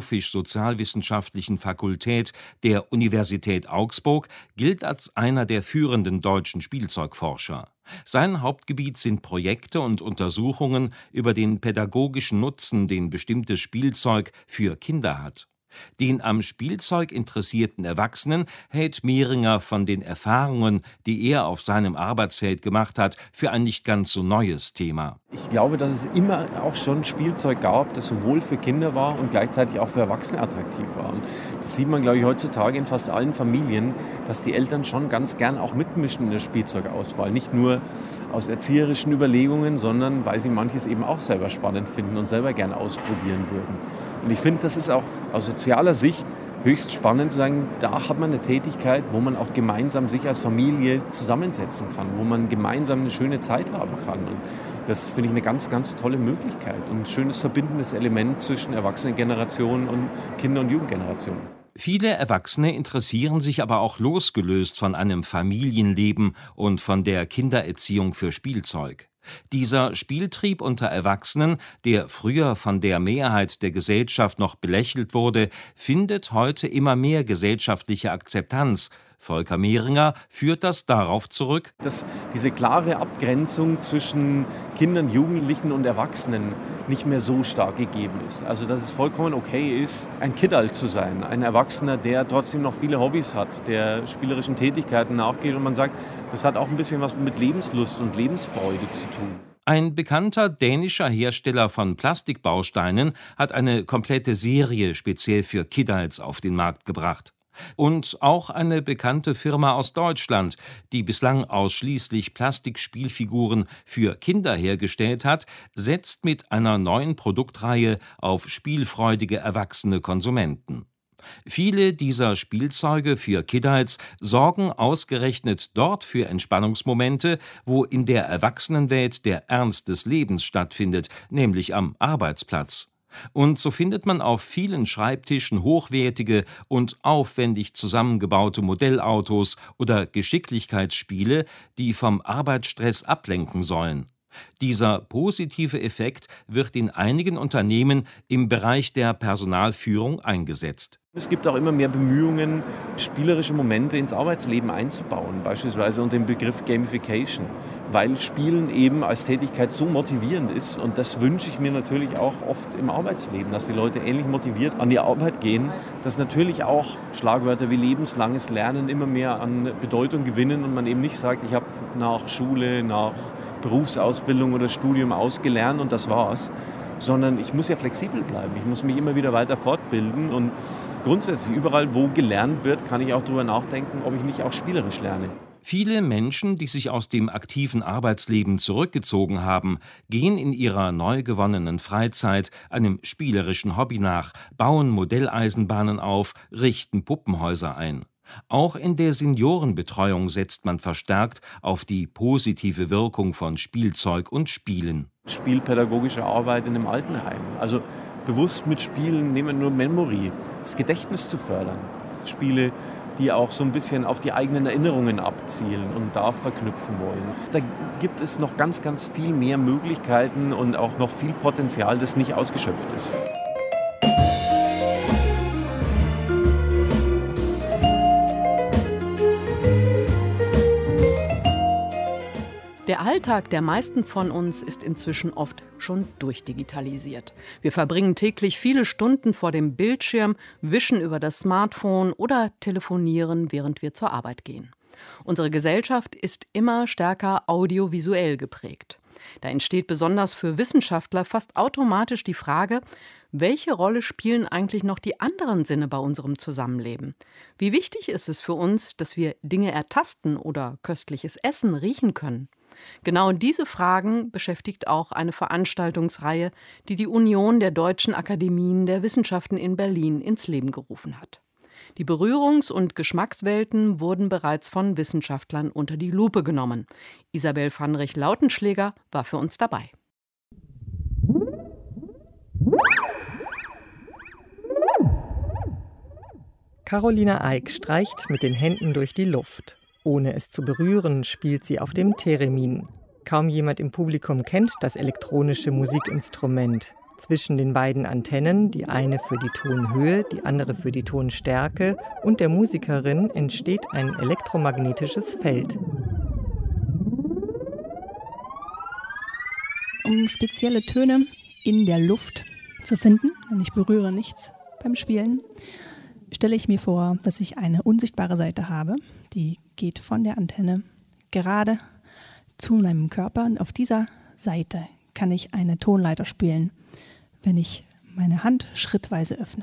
Philosophisch-Sozialwissenschaftlichen Fakultät der Universität Augsburg gilt als einer der führenden deutschen Spielzeugforscher. Sein Hauptgebiet sind Projekte und Untersuchungen über den pädagogischen Nutzen, den bestimmtes Spielzeug für Kinder hat. Den am Spielzeug interessierten Erwachsenen hält Mehringer von den Erfahrungen, die er auf seinem Arbeitsfeld gemacht hat, für ein nicht ganz so neues Thema. Ich glaube, dass es immer auch schon Spielzeug gab, das sowohl für Kinder war und gleichzeitig auch für Erwachsene attraktiv war. Und das sieht man, glaube ich, heutzutage in fast allen Familien, dass die Eltern schon ganz gern auch mitmischen in der Spielzeugauswahl. Nicht nur aus erzieherischen Überlegungen, sondern weil sie manches eben auch selber spannend finden und selber gern ausprobieren würden. Und ich finde, das ist auch aus sozialer Sicht höchst spannend zu sagen, da hat man eine Tätigkeit, wo man auch gemeinsam sich als Familie zusammensetzen kann, wo man gemeinsam eine schöne Zeit haben kann. Und das finde ich eine ganz, ganz tolle Möglichkeit und ein schönes verbindendes Element zwischen Erwachsenengeneration und Kinder- und Jugendgeneration. Viele Erwachsene interessieren sich aber auch losgelöst von einem Familienleben und von der Kindererziehung für Spielzeug. Dieser Spieltrieb unter Erwachsenen, der früher von der Mehrheit der Gesellschaft noch belächelt wurde, findet heute immer mehr gesellschaftliche Akzeptanz. Volker Mehringer führt das darauf zurück, dass diese klare Abgrenzung zwischen Kindern, Jugendlichen und Erwachsenen nicht mehr so stark gegeben ist. Also dass es vollkommen okay ist, ein Kidal zu sein, ein Erwachsener, der trotzdem noch viele Hobbys hat, der spielerischen Tätigkeiten nachgeht und man sagt, das hat auch ein bisschen was mit Lebenslust und Lebensfreude zu tun. Ein bekannter dänischer Hersteller von Plastikbausteinen hat eine komplette Serie speziell für Kidals auf den Markt gebracht. Und auch eine bekannte Firma aus Deutschland, die bislang ausschließlich Plastikspielfiguren für Kinder hergestellt hat, setzt mit einer neuen Produktreihe auf spielfreudige erwachsene Konsumenten. Viele dieser Spielzeuge für Kidals sorgen ausgerechnet dort für Entspannungsmomente, wo in der Erwachsenenwelt der Ernst des Lebens stattfindet, nämlich am Arbeitsplatz. Und so findet man auf vielen Schreibtischen hochwertige und aufwendig zusammengebaute Modellautos oder Geschicklichkeitsspiele, die vom Arbeitsstress ablenken sollen. Dieser positive Effekt wird in einigen Unternehmen im Bereich der Personalführung eingesetzt. Es gibt auch immer mehr Bemühungen, spielerische Momente ins Arbeitsleben einzubauen, beispielsweise unter dem Begriff Gamification, weil Spielen eben als Tätigkeit so motivierend ist und das wünsche ich mir natürlich auch oft im Arbeitsleben, dass die Leute ähnlich motiviert an die Arbeit gehen, dass natürlich auch Schlagwörter wie lebenslanges Lernen immer mehr an Bedeutung gewinnen und man eben nicht sagt, ich habe nach Schule, nach Berufsausbildung oder Studium ausgelernt und das war's, sondern ich muss ja flexibel bleiben, ich muss mich immer wieder weiter fortbilden und grundsätzlich überall, wo gelernt wird, kann ich auch darüber nachdenken, ob ich nicht auch spielerisch lerne. Viele Menschen, die sich aus dem aktiven Arbeitsleben zurückgezogen haben, gehen in ihrer neu gewonnenen Freizeit einem spielerischen Hobby nach, bauen Modelleisenbahnen auf, richten Puppenhäuser ein. Auch in der Seniorenbetreuung setzt man verstärkt auf die positive Wirkung von Spielzeug und Spielen. Spielpädagogische Arbeit in einem Altenheim, also bewusst mit Spielen, nehmen wir nur Memory, das Gedächtnis zu fördern. Spiele, die auch so ein bisschen auf die eigenen Erinnerungen abzielen und da verknüpfen wollen. Da gibt es noch ganz, ganz viel mehr Möglichkeiten und auch noch viel Potenzial, das nicht ausgeschöpft ist. Der Alltag der meisten von uns ist inzwischen oft schon durchdigitalisiert. Wir verbringen täglich viele Stunden vor dem Bildschirm, wischen über das Smartphone oder telefonieren, während wir zur Arbeit gehen. Unsere Gesellschaft ist immer stärker audiovisuell geprägt. Da entsteht besonders für Wissenschaftler fast automatisch die Frage, welche Rolle spielen eigentlich noch die anderen Sinne bei unserem Zusammenleben? Wie wichtig ist es für uns, dass wir Dinge ertasten oder köstliches Essen riechen können? Genau diese Fragen beschäftigt auch eine Veranstaltungsreihe, die die Union der Deutschen Akademien der Wissenschaften in Berlin ins Leben gerufen hat. Die Berührungs- und Geschmackswelten wurden bereits von Wissenschaftlern unter die Lupe genommen. Isabel Pfannrich-Lautenschläger war für uns dabei. Carolina Eick streicht mit den Händen durch die Luft. Ohne es zu berühren, spielt sie auf dem Theremin. Kaum jemand im Publikum kennt das elektronische Musikinstrument. Zwischen den beiden Antennen, die eine für die Tonhöhe, die andere für die Tonstärke, und der Musikerin entsteht ein elektromagnetisches Feld. Um spezielle Töne in der Luft zu finden, denn ich berühre nichts beim Spielen, stelle ich mir vor, dass ich eine unsichtbare Seite habe, die geht von der Antenne gerade zu meinem Körper. Und auf dieser Seite kann ich eine Tonleiter spielen, wenn ich meine Hand schrittweise öffne.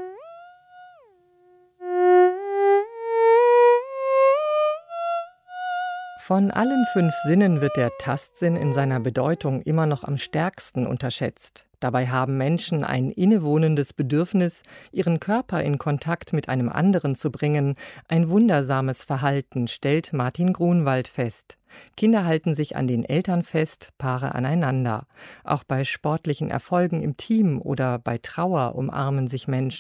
Von allen 5 Sinnen wird der Tastsinn in seiner Bedeutung immer noch am stärksten unterschätzt. Dabei haben Menschen ein innewohnendes Bedürfnis, ihren Körper in Kontakt mit einem anderen zu bringen. Ein wundersames Verhalten, stellt Martin Grunwald fest. Kinder halten sich an den Eltern fest, Paare aneinander. Auch bei sportlichen Erfolgen im Team oder bei Trauer umarmen sich Menschen.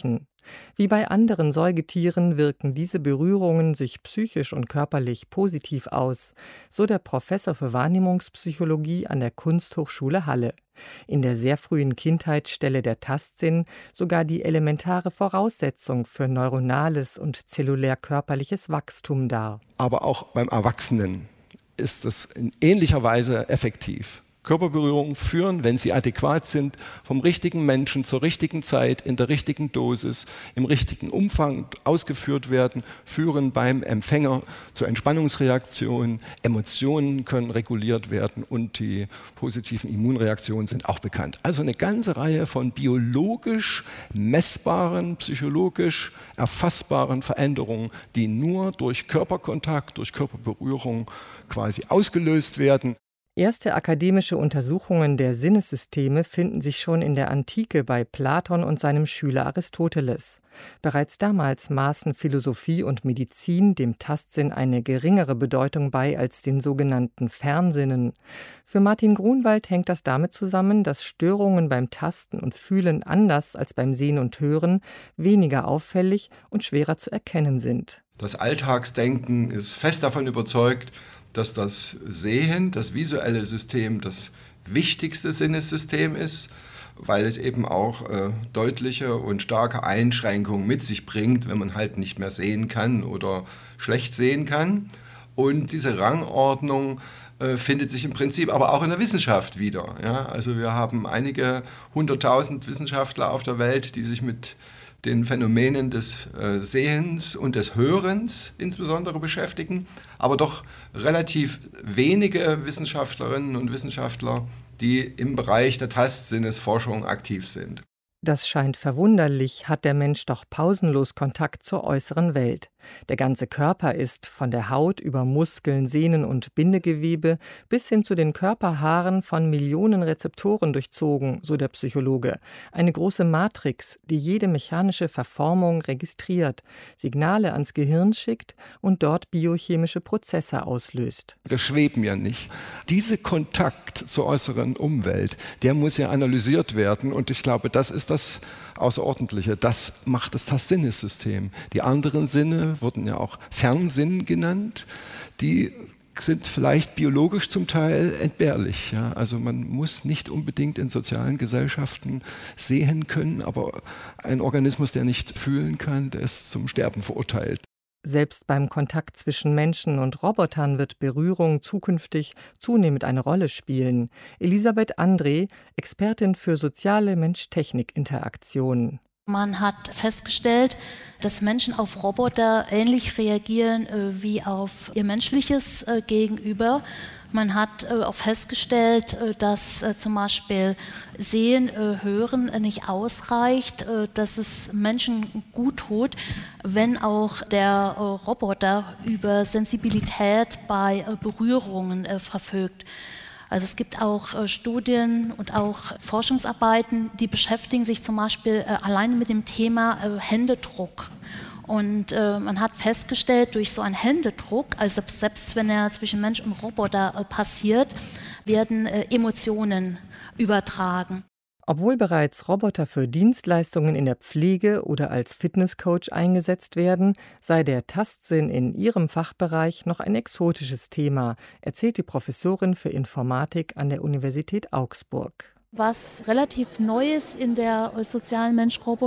Wie bei anderen Säugetieren wirken diese Berührungen sich psychisch und körperlich positiv aus, so der Professor für Wahrnehmungspsychologie an der Kunsthochschule Halle. In der sehr frühen Kindheit stelle der Tastsinn sogar die elementare Voraussetzung für neuronales und zellulär-körperliches Wachstum dar. Aber auch beim Erwachsenen ist es in ähnlicher Weise effektiv. Körperberührungen führen, wenn sie adäquat sind, vom richtigen Menschen zur richtigen Zeit, in der richtigen Dosis, im richtigen Umfang ausgeführt werden, führen beim Empfänger zu Entspannungsreaktionen, Emotionen können reguliert werden und die positiven Immunreaktionen sind auch bekannt. Also eine ganze Reihe von biologisch messbaren, psychologisch erfassbaren Veränderungen, die nur durch Körperkontakt, durch Körperberührung quasi ausgelöst werden. Erste akademische Untersuchungen der Sinnessysteme finden sich schon in der Antike bei Platon und seinem Schüler Aristoteles. Bereits damals maßen Philosophie und Medizin dem Tastsinn eine geringere Bedeutung bei als den sogenannten Fernsinnen. Für Martin Grunwald hängt das damit zusammen, dass Störungen beim Tasten und Fühlen anders als beim Sehen und Hören weniger auffällig und schwerer zu erkennen sind. Das Alltagsdenken ist fest davon überzeugt, dass das Sehen, das visuelle System, das wichtigste Sinnessystem ist, weil es eben auch deutliche und starke Einschränkungen mit sich bringt, wenn man halt nicht mehr sehen kann oder schlecht sehen kann. Und diese Rangordnung findet sich im Prinzip aber auch in der Wissenschaft wieder. Ja? Also wir haben einige 100.000 Wissenschaftler auf der Welt, die sich mit den Phänomenen des Sehens und des Hörens insbesondere beschäftigen, aber doch relativ wenige Wissenschaftlerinnen und Wissenschaftler, die im Bereich der Tastsinnesforschung aktiv sind. Das scheint verwunderlich, hat der Mensch doch pausenlos Kontakt zur äußeren Welt. Der ganze Körper ist von der Haut über Muskeln, Sehnen und Bindegewebe bis hin zu den Körperhaaren von Millionen Rezeptoren durchzogen, so der Psychologe. Eine große Matrix, die jede mechanische Verformung registriert, Signale ans Gehirn schickt und dort biochemische Prozesse auslöst. Wir schweben ja nicht. Dieser Kontakt zur äußeren Umwelt, der muss ja analysiert werden und ich glaube, das ist das Außerordentliche. Das macht das Tastsinnessystem. Die anderen Sinne wurden ja auch Fernsinn genannt. Die sind vielleicht biologisch zum Teil entbehrlich. Ja? Also man muss nicht unbedingt in sozialen Gesellschaften sehen können, aber ein Organismus, der nicht fühlen kann, der ist zum Sterben verurteilt. Selbst beim Kontakt zwischen Menschen und Robotern wird Berührung zukünftig zunehmend eine Rolle spielen. Elisabeth André, Expertin für soziale Mensch-Technik-Interaktionen. Man hat festgestellt, dass Menschen auf Roboter ähnlich reagieren wie auf ihr menschliches Gegenüber. Man hat auch festgestellt, dass zum Beispiel Sehen, Hören nicht ausreicht, dass es Menschen gut tut, wenn auch der Roboter über Sensibilität bei Berührungen verfügt. Also es gibt auch Studien und auch Forschungsarbeiten, die beschäftigen sich zum Beispiel alleine mit dem Thema Händedruck. Und man hat festgestellt, durch so einen Händedruck, also selbst wenn er zwischen Mensch und Roboter passiert, werden Emotionen übertragen. Obwohl bereits Roboter für Dienstleistungen in der Pflege oder als Fitnesscoach eingesetzt werden, sei der Tastsinn in ihrem Fachbereich noch ein exotisches Thema, erzählt die Professorin für Informatik an der Universität Augsburg. Was relativ neu ist in der sozialen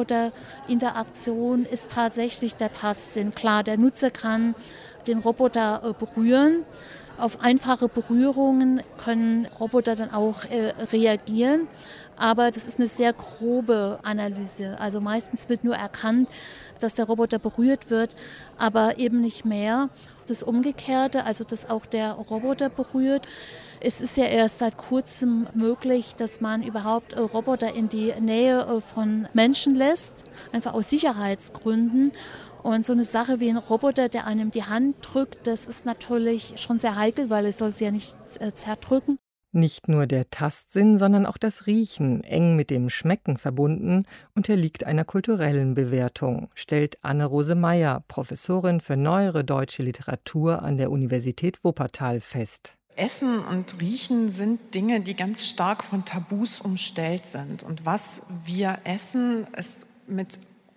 Mensch-Roboter-Interaktion ist tatsächlich der Tastsinn. Klar, der Nutzer kann den Roboter berühren. Auf einfache Berührungen können Roboter dann auch reagieren, aber das ist eine sehr grobe Analyse. Also meistens wird nur erkannt, dass der Roboter berührt wird, aber eben nicht mehr. Das Umgekehrte, also dass auch der Roboter berührt. Es ist ja erst seit kurzem möglich, dass man überhaupt Roboter in die Nähe von Menschen lässt, einfach aus Sicherheitsgründen. Und so eine Sache wie ein Roboter, der einem die Hand drückt, das ist natürlich schon sehr heikel, weil es soll sie ja nicht zerdrücken. Nicht nur der Tastsinn, sondern auch das Riechen, eng mit dem Schmecken verbunden, unterliegt einer kulturellen Bewertung, stellt Anne-Rose Meyer, Professorin für neuere deutsche Literatur an der Universität Wuppertal, fest. Essen und Riechen sind Dinge, die ganz stark von Tabus umstellt sind. Und was wir essen, ist mit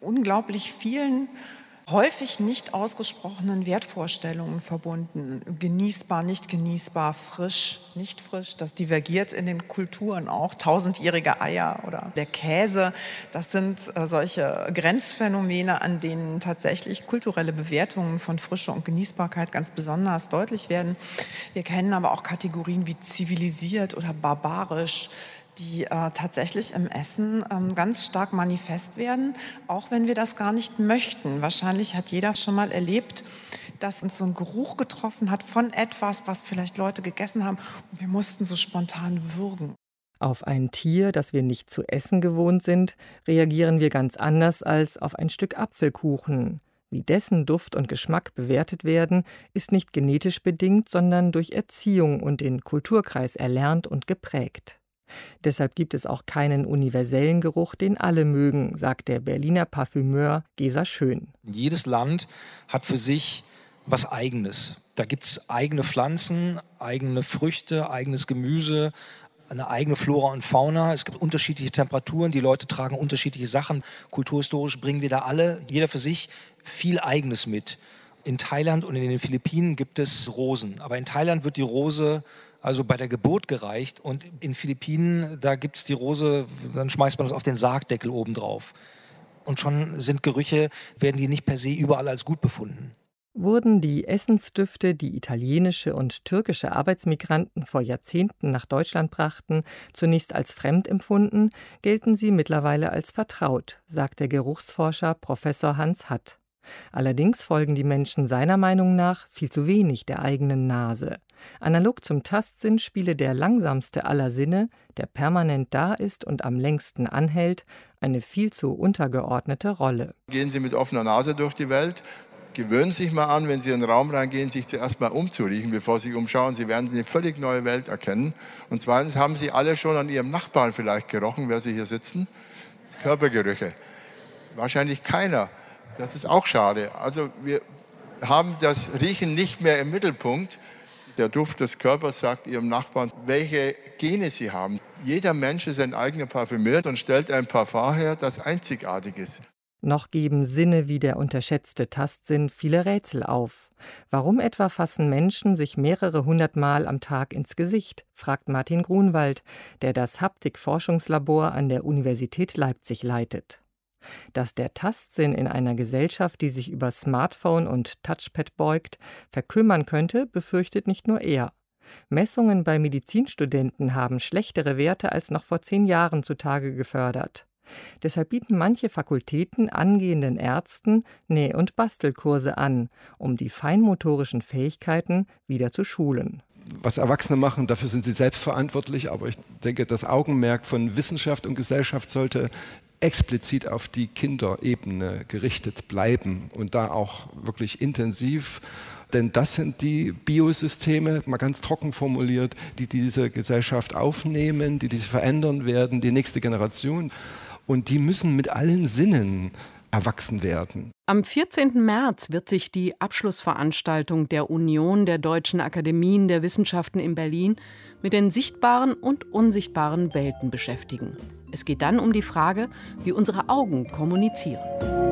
unglaublich vielen, häufig nicht ausgesprochenen Wertvorstellungen verbunden. Genießbar, nicht genießbar, frisch, nicht frisch. Das divergiert in den Kulturen auch. 1000-jährige Eier oder der Käse, das sind solche Grenzphänomene, an denen tatsächlich kulturelle Bewertungen von Frische und Genießbarkeit ganz besonders deutlich werden. Wir kennen aber auch Kategorien wie zivilisiert oder barbarisch, die tatsächlich im Essen ganz stark manifest werden, auch wenn wir das gar nicht möchten. Wahrscheinlich hat jeder schon mal erlebt, dass uns so ein Geruch getroffen hat von etwas, was vielleicht Leute gegessen haben, und wir mussten so spontan würgen. Auf ein Tier, das wir nicht zu essen gewohnt sind, reagieren wir ganz anders als auf ein Stück Apfelkuchen. Wie dessen Duft und Geschmack bewertet werden, ist nicht genetisch bedingt, sondern durch Erziehung und den Kulturkreis erlernt und geprägt. Deshalb gibt es auch keinen universellen Geruch, den alle mögen, sagt der Berliner Parfümeur Gesa Schön. Jedes Land hat für sich was Eigenes. Da gibt es eigene Pflanzen, eigene Früchte, eigenes Gemüse, eine eigene Flora und Fauna. Es gibt unterschiedliche Temperaturen, die Leute tragen unterschiedliche Sachen. Kulturhistorisch bringen wir da alle, jeder für sich, viel Eigenes mit. In Thailand und in den Philippinen gibt es Rosen. Aber in Thailand wird die Rose also bei der Geburt gereicht, und in Philippinen, da gibt es die Rose, dann schmeißt man das auf den Sargdeckel oben drauf. Und schon sind Gerüche, werden die nicht per se überall als gut befunden. Wurden die Essensdüfte, die italienische und türkische Arbeitsmigranten vor Jahrzehnten nach Deutschland brachten, zunächst als fremd empfunden, gelten sie mittlerweile als vertraut, sagt der Geruchsforscher Professor Hans Hatt. Allerdings folgen die Menschen seiner Meinung nach viel zu wenig der eigenen Nase. Analog zum Tastsinn spiele der langsamste aller Sinne, der permanent da ist und am längsten anhält, eine viel zu untergeordnete Rolle. Gehen Sie mit offener Nase durch die Welt. Gewöhnen Sie sich mal an, wenn Sie in den Raum reingehen, sich zuerst mal umzuriechen, bevor Sie sich umschauen. Sie werden eine völlig neue Welt erkennen. Und zweitens haben Sie alle schon an Ihrem Nachbarn vielleicht gerochen, wer Sie hier sitzen. Körpergerüche. Wahrscheinlich keiner. Das ist auch schade. Also wir haben das Riechen nicht mehr im Mittelpunkt. Der Duft des Körpers sagt Ihrem Nachbarn, welche Gene Sie haben. Jeder Mensch ist ein eigener Parfümeur und stellt ein Parfum her, das einzigartig ist. Noch geben Sinne wie der unterschätzte Tastsinn viele Rätsel auf. Warum etwa fassen Menschen sich mehrere hundertmal am Tag ins Gesicht, fragt Martin Grunwald, der das Haptik-Forschungslabor an der Universität Leipzig leitet. Dass der Tastsinn in einer Gesellschaft, die sich über Smartphone und Touchpad beugt, verkümmern könnte, befürchtet nicht nur er. Messungen bei Medizinstudenten haben schlechtere Werte als noch vor 10 Jahren zutage gefördert. Deshalb bieten manche Fakultäten angehenden Ärzten Näh- und Bastelkurse an, um die feinmotorischen Fähigkeiten wieder zu schulen. Was Erwachsene machen, dafür sind sie selbst verantwortlich, aber ich denke, das Augenmerk von Wissenschaft und Gesellschaft sollte explizit auf die Kinderebene gerichtet bleiben und da auch wirklich intensiv, denn das sind die Biosysteme, mal ganz trocken formuliert, die diese Gesellschaft aufnehmen, die sich verändern werden, die nächste Generation, und die müssen mit allen Sinnen erwachsen werden. Am 14. März wird sich die Abschlussveranstaltung der Union der Deutschen Akademien der Wissenschaften in Berlin mit den sichtbaren und unsichtbaren Welten beschäftigen. Es geht dann um die Frage, wie unsere Augen kommunizieren.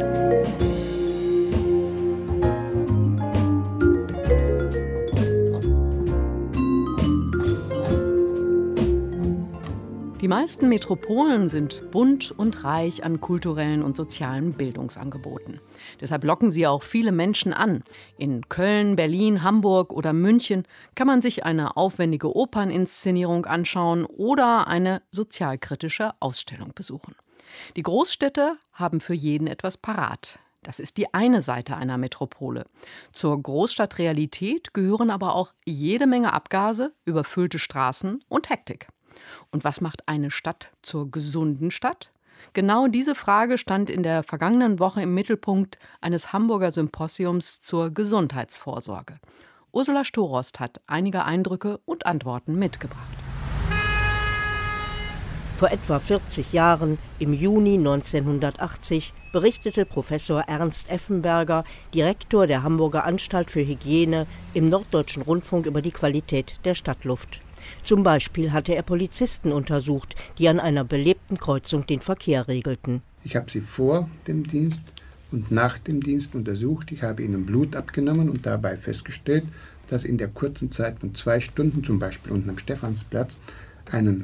Die meisten Metropolen sind bunt und reich an kulturellen und sozialen Bildungsangeboten. Deshalb locken sie auch viele Menschen an. In Köln, Berlin, Hamburg oder München kann man sich eine aufwendige Operninszenierung anschauen oder eine sozialkritische Ausstellung besuchen. Die Großstädte haben für jeden etwas parat. Das ist die eine Seite einer Metropole. Zur Großstadtrealität gehören aber auch jede Menge Abgase, überfüllte Straßen und Hektik. Und was macht eine Stadt zur gesunden Stadt? Genau diese Frage stand in der vergangenen Woche im Mittelpunkt eines Hamburger Symposiums zur Gesundheitsvorsorge. Ursula Storost hat einige Eindrücke und Antworten mitgebracht. Vor etwa 40 Jahren, im Juni 1980, berichtete Professor Ernst Effenberger, Direktor der Hamburger Anstalt für Hygiene, im Norddeutschen Rundfunk über die Qualität der Stadtluft. Zum Beispiel hatte er Polizisten untersucht, die an einer belebten Kreuzung den Verkehr regelten. Ich habe sie vor dem Dienst und nach dem Dienst untersucht. Ich habe ihnen Blut abgenommen und dabei festgestellt, dass in der kurzen Zeit von 2 Stunden, zum Beispiel unten am Stephansplatz, einen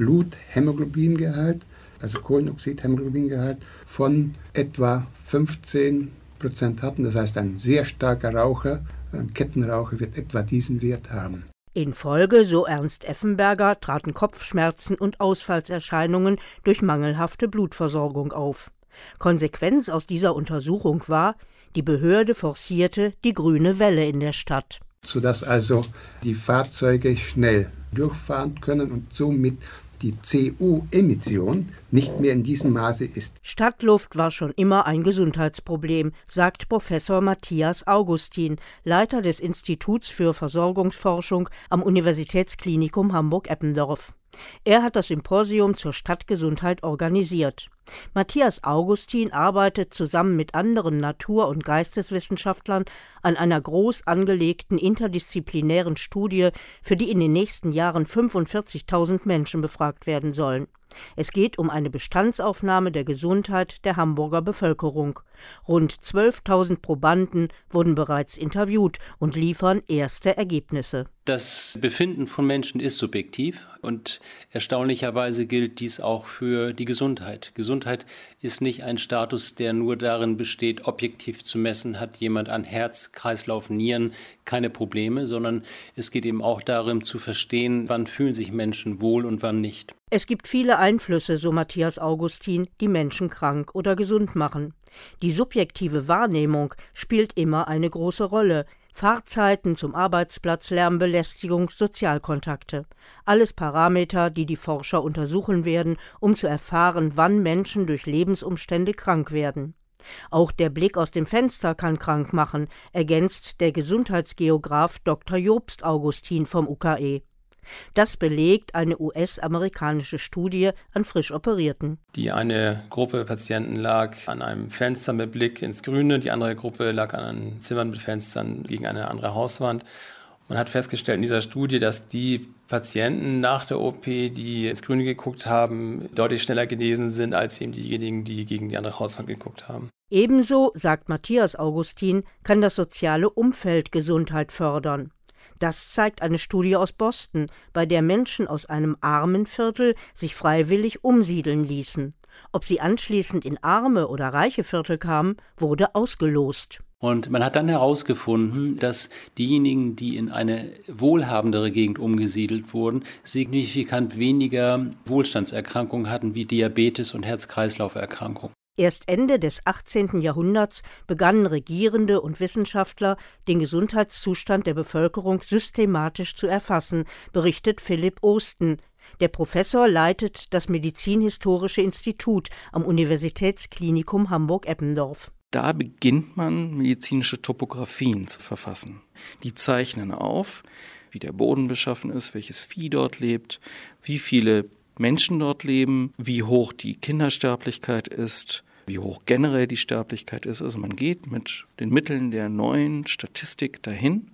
Bluthämoglobingehalt, also Kohlenoxidhämoglobingehalt, von etwa 15% hatten. Das heißt, ein sehr starker Raucher, ein Kettenraucher, wird etwa diesen Wert haben. In Folge, so Ernst Effenberger, traten Kopfschmerzen und Ausfallserscheinungen durch mangelhafte Blutversorgung auf. Konsequenz aus dieser Untersuchung war, die Behörde forcierte die grüne Welle in der Stadt. Sodass also die Fahrzeuge schnell durchfahren können und somit die CO-Emission nicht mehr in diesem Maße ist. Stadtluft war schon immer ein Gesundheitsproblem, sagt Professor Matthias Augustin, Leiter des Instituts für Versorgungsforschung am Universitätsklinikum Hamburg-Eppendorf. Er hat das Symposium zur Stadtgesundheit organisiert. Matthias Augustin arbeitet zusammen mit anderen Natur- und Geisteswissenschaftlern an einer groß angelegten interdisziplinären Studie, für die in den nächsten Jahren 45.000 Menschen befragt werden sollen. Es geht um eine Bestandsaufnahme der Gesundheit der Hamburger Bevölkerung. Rund 12.000 Probanden wurden bereits interviewt und liefern erste Ergebnisse. Das Befinden von Menschen ist subjektiv und erstaunlicherweise gilt dies auch für die Gesundheit. Gesundheit ist nicht ein Status, der nur darin besteht, objektiv zu messen, hat jemand an Herz, Kreislauf, Nieren keine Probleme, sondern es geht eben auch darum zu verstehen, wann fühlen sich Menschen wohl und wann nicht. Es gibt viele Einflüsse, so Matthias Augustin, die Menschen krank oder gesund machen. Die subjektive Wahrnehmung spielt immer eine große Rolle. Fahrzeiten zum Arbeitsplatz, Lärmbelästigung, Sozialkontakte. Alles Parameter, die die Forscher untersuchen werden, um zu erfahren, wann Menschen durch Lebensumstände krank werden. Auch der Blick aus dem Fenster kann krank machen, ergänzt der Gesundheitsgeograf Dr. Jobst Augustin vom UKE. Das belegt eine US-amerikanische Studie an frisch Operierten. Die eine Gruppe Patienten lag an einem Fenster mit Blick ins Grüne, die andere Gruppe lag an Zimmern mit Fenstern gegen eine andere Hauswand. Man hat festgestellt in dieser Studie, dass die Patienten nach der OP, die ins Grüne geguckt haben, deutlich schneller genesen sind als eben diejenigen, die gegen die andere Hauswand geguckt haben. Ebenso, sagt Matthias Augustin, kann das soziale Umfeld Gesundheit fördern. Das zeigt eine Studie aus Boston, bei der Menschen aus einem armen Viertel sich freiwillig umsiedeln ließen. Ob sie anschließend in arme oder reiche Viertel kamen, wurde ausgelost. Und man hat dann herausgefunden, dass diejenigen, die in eine wohlhabendere Gegend umgesiedelt wurden, signifikant weniger Wohlstandserkrankungen hatten wie Diabetes und Herz-Kreislauf-Erkrankungen. Erst Ende des 18. Jahrhunderts begannen Regierende und Wissenschaftler, den Gesundheitszustand der Bevölkerung systematisch zu erfassen, berichtet Philipp Osten. Der Professor leitet das Medizinhistorische Institut am Universitätsklinikum Hamburg-Eppendorf. Da beginnt man, medizinische Topographien zu verfassen. Die zeichnen auf, wie der Boden beschaffen ist, welches Vieh dort lebt, wie viele Menschen dort leben, wie hoch die Kindersterblichkeit ist, wie hoch generell die Sterblichkeit ist. Also man geht mit den Mitteln der neuen Statistik dahin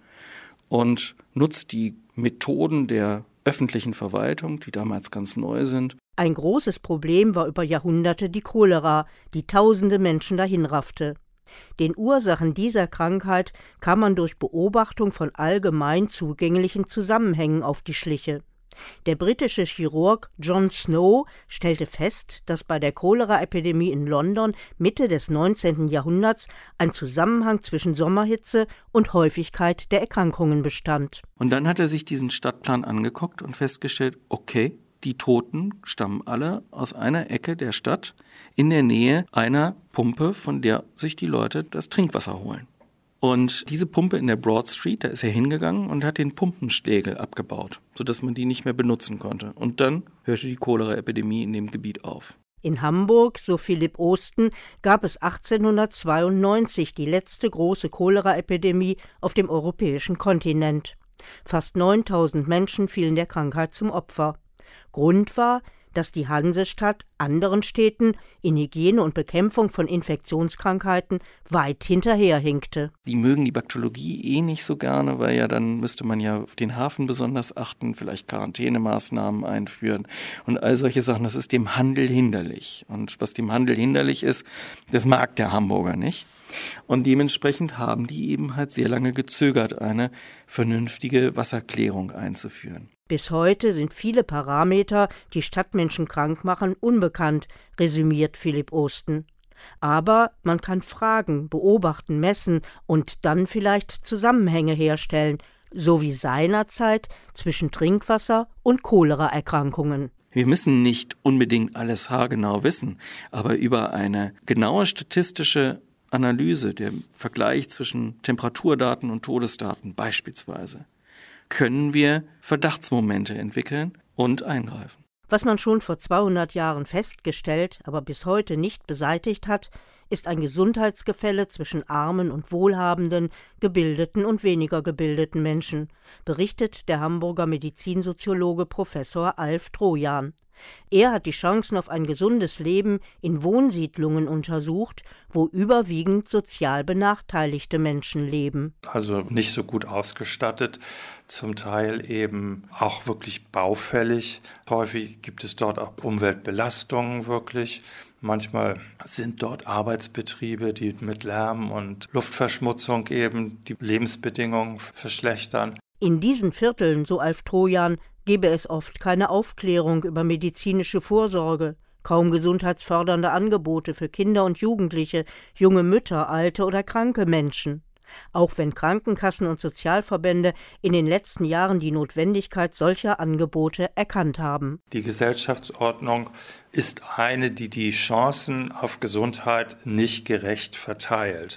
und nutzt die Methoden der öffentlichen Verwaltung, die damals ganz neu sind. Ein großes Problem war über Jahrhunderte die Cholera, die tausende Menschen dahinraffte. Den Ursachen dieser Krankheit kam man durch Beobachtung von allgemein zugänglichen Zusammenhängen auf die Schliche. Der britische Chirurg John Snow stellte fest, dass bei der Cholera-Epidemie in London Mitte des 19. Jahrhunderts ein Zusammenhang zwischen Sommerhitze und Häufigkeit der Erkrankungen bestand. Und dann hat er sich diesen Stadtplan angeguckt und festgestellt, okay, die Toten stammen alle aus einer Ecke der Stadt in der Nähe einer Pumpe, von der sich die Leute das Trinkwasser holen. Und diese Pumpe in der Broad Street, da ist er hingegangen und hat den Pumpenstegel abgebaut, sodass man die nicht mehr benutzen konnte. Und dann hörte die Cholera-Epidemie in dem Gebiet auf. In Hamburg, so Philipp Osten, gab es 1892 die letzte große Cholera-Epidemie auf dem europäischen Kontinent. Fast 9.000 Menschen fielen der Krankheit zum Opfer. Grund war, dass die Hansestadt anderen Städten in Hygiene und Bekämpfung von Infektionskrankheiten weit hinterherhinkte. Die mögen die Bakteriologie nicht so gerne, weil ja dann müsste man ja auf den Hafen besonders achten, vielleicht Quarantänemaßnahmen einführen und all solche Sachen. Das ist dem Handel hinderlich. Und was dem Handel hinderlich ist, das mag der Hamburger nicht. Und dementsprechend haben die eben halt sehr lange gezögert, eine vernünftige Wasserklärung einzuführen. Bis heute sind viele Parameter, die Stadtmenschen krank machen, unbekannt, resümiert Philipp Osten. Aber man kann fragen, beobachten, messen und dann vielleicht Zusammenhänge herstellen, so wie seinerzeit zwischen Trinkwasser- und Choleraerkrankungen. Wir müssen nicht unbedingt alles haargenau wissen, aber über eine genaue statistische Analyse, der Vergleich zwischen Temperaturdaten und Todesdaten beispielsweise, können wir Verdachtsmomente entwickeln und eingreifen. Was man schon vor 200 Jahren festgestellt, aber bis heute nicht beseitigt hat, ist ein Gesundheitsgefälle zwischen armen und wohlhabenden, gebildeten und weniger gebildeten Menschen, berichtet der Hamburger Medizinsoziologe Professor Alf Trojan. Er hat die Chancen auf ein gesundes Leben in Wohnsiedlungen untersucht, wo überwiegend sozial benachteiligte Menschen leben. Also nicht so gut ausgestattet, zum Teil eben auch wirklich baufällig. Häufig gibt es dort auch Umweltbelastungen wirklich. Manchmal sind dort Arbeitsbetriebe, die mit Lärm und Luftverschmutzung eben die Lebensbedingungen verschlechtern. In diesen Vierteln, so Alf Trojan, gebe es oft keine Aufklärung über medizinische Vorsorge, kaum gesundheitsfördernde Angebote für Kinder und Jugendliche, junge Mütter, alte oder kranke Menschen. Auch wenn Krankenkassen und Sozialverbände in den letzten Jahren die Notwendigkeit solcher Angebote erkannt haben. Die Gesellschaftsordnung ist eine, die die Chancen auf Gesundheit nicht gerecht verteilt.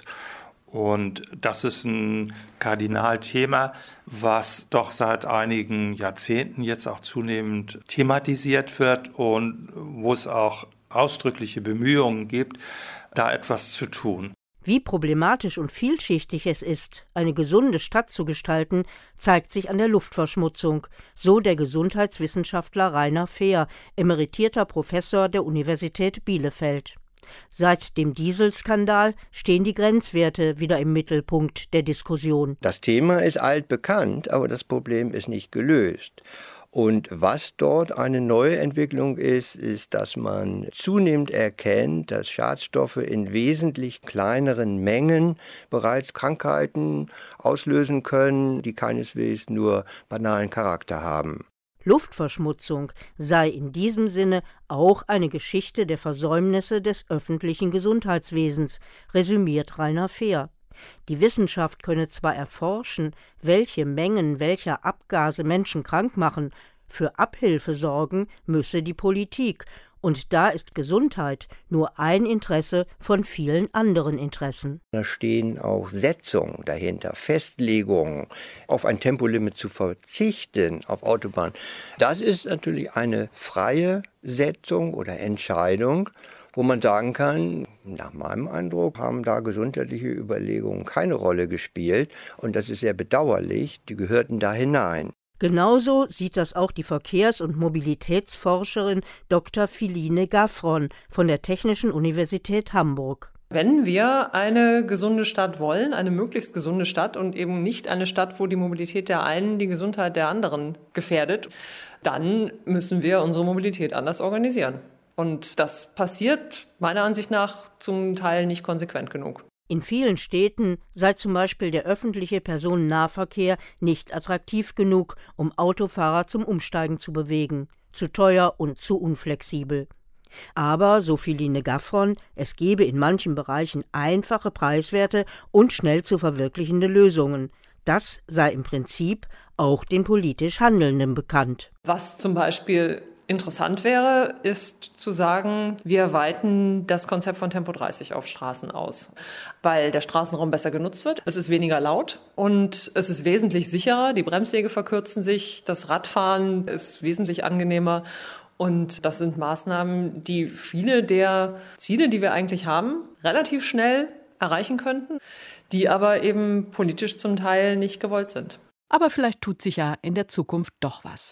Und das ist ein Kardinalthema, was doch seit einigen Jahrzehnten jetzt auch zunehmend thematisiert wird und wo es auch ausdrückliche Bemühungen gibt, da etwas zu tun. Wie problematisch und vielschichtig es ist, eine gesunde Stadt zu gestalten, zeigt sich an der Luftverschmutzung, so der Gesundheitswissenschaftler Rainer Fehr, emeritierter Professor der Universität Bielefeld. Seit dem Dieselskandal stehen die Grenzwerte wieder im Mittelpunkt der Diskussion. Das Thema ist altbekannt, aber das Problem ist nicht gelöst. Und was dort eine neue Entwicklung ist, ist, dass man zunehmend erkennt, dass Schadstoffe in wesentlich kleineren Mengen bereits Krankheiten auslösen können, die keineswegs nur banalen Charakter haben. Luftverschmutzung sei in diesem Sinne auch eine Geschichte der Versäumnisse des öffentlichen Gesundheitswesens, resümiert Rainer Fehr. Die Wissenschaft könne zwar erforschen, welche Mengen welcher Abgase Menschen krank machen, für Abhilfe sorgen müsse die Politik, und da ist Gesundheit nur ein Interesse von vielen anderen Interessen. Da stehen auch Setzungen dahinter, Festlegungen, auf ein Tempolimit zu verzichten, auf Autobahnen. Das ist natürlich eine freie Setzung oder Entscheidung, wo man sagen kann, nach meinem Eindruck haben da gesundheitliche Überlegungen keine Rolle gespielt und das ist sehr bedauerlich, die gehörten da hinein. Genauso sieht das auch die Verkehrs- und Mobilitätsforscherin Dr. Philine Gaffron von der Technischen Universität Hamburg. Wenn wir eine gesunde Stadt wollen, eine möglichst gesunde Stadt und eben nicht eine Stadt, wo die Mobilität der einen die Gesundheit der anderen gefährdet, dann müssen wir unsere Mobilität anders organisieren. Und das passiert meiner Ansicht nach zum Teil nicht konsequent genug. In vielen Städten sei zum Beispiel der öffentliche Personennahverkehr nicht attraktiv genug, um Autofahrer zum Umsteigen zu bewegen, zu teuer und zu unflexibel. Aber, so Philine Gaffron, es gebe in manchen Bereichen einfache, preiswerte und schnell zu verwirklichende Lösungen. Das sei im Prinzip auch den politisch Handelnden bekannt. Was zum Beispiel interessant wäre, ist zu sagen, wir weiten das Konzept von Tempo 30 auf Straßen aus, weil der Straßenraum besser genutzt wird. Es ist weniger laut und es ist wesentlich sicherer. Die Bremswege verkürzen sich, das Radfahren ist wesentlich angenehmer. Und das sind Maßnahmen, die viele der Ziele, die wir eigentlich haben, relativ schnell erreichen könnten, die aber eben politisch zum Teil nicht gewollt sind. Aber vielleicht tut sich ja in der Zukunft doch was.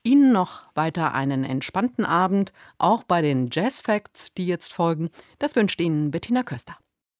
Ihnen noch weiter einen entspannten Abend, auch bei den Jazz Facts, die jetzt folgen. Das wünscht Ihnen Bettina Köster.